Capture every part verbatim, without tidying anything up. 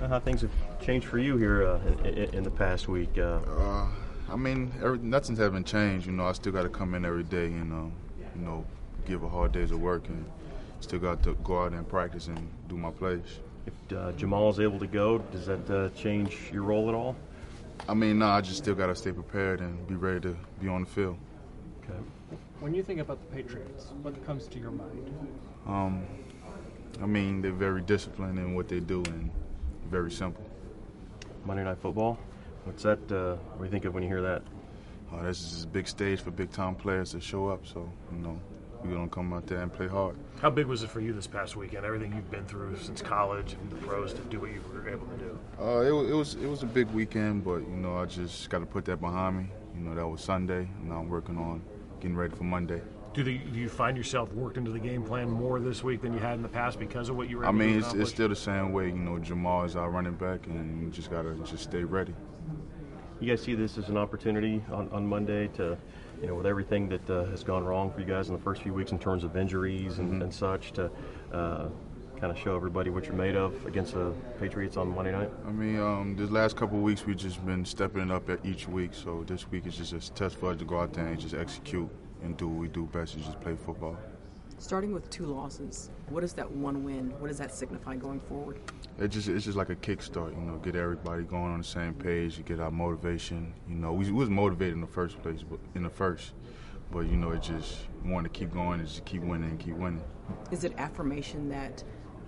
of how things have changed for you here uh, in, in the past week. Uh, uh, I mean, every, nothing hasn't changed. You know, I still got to come in every day and, um, you know, give a hard days of work, and still got to go out and practice and do my plays. If uh, Jamal's able to go, does that uh, change your role at all? I mean, no, I just still got to stay prepared and be ready to be on the field. Okay. When you think about the Patriots, what comes to your mind? Um, I mean, they're very disciplined in what they do and very simple. Monday Night Football, what's that? Uh, what do you think of when you hear that? Uh, this is a big stage for big-time players to show up, so, you know, we're going to come out there and play hard. How big was it for you this past weekend, everything you've been through since college and the pros, to do what you were able to do? Uh, it, it was it was a big weekend, but, you know, I just got to put that behind me. You know, that was Sunday, and now I'm working on getting ready for Monday. Do, the, do you find yourself worked into the game plan more this week than you had in the past because of what you were able I mean, to it's, accomplish? it's still the same way. You know, Jamal is our running back, and you just got to just stay ready. You guys see this as an opportunity on, on Monday to, you know, with everything that uh, has gone wrong for you guys in the first few weeks in terms of injuries and, Mm-hmm. and such, to uh, kind of show everybody what you're made of against the Patriots on Monday night? I mean, um, the last couple of weeks we've just been stepping it up at each week, so this week is just a test for us to go out there and just execute and do what we do best, is just play football. Starting with two losses, what is that one win? What does that signify going forward? It just it's just like a kickstart, you know, get everybody going on the same page, get our motivation. You know, we, we was motivated in the first place, but in the first, but you know, it just wanted to keep going and just keep winning and keep winning. Is it affirmation that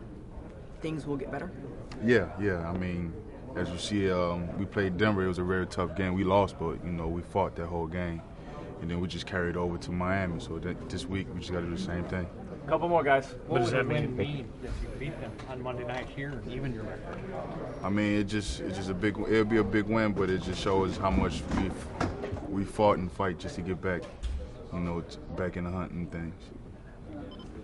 things will get better? Yeah, yeah. I mean, as you see, um, we played Denver. It was a very tough game. We lost, but you know, we fought that whole game. And then we just carried over to Miami. So that this week we just got to do the same thing. Couple more guys. What What does would that a win mean? mean if you beat them on Monday night here and even your record? I mean, it just it's just a big. It'll be a big win, but it just shows how much we we fought and fight just to get back, you know, back in the hunt and things.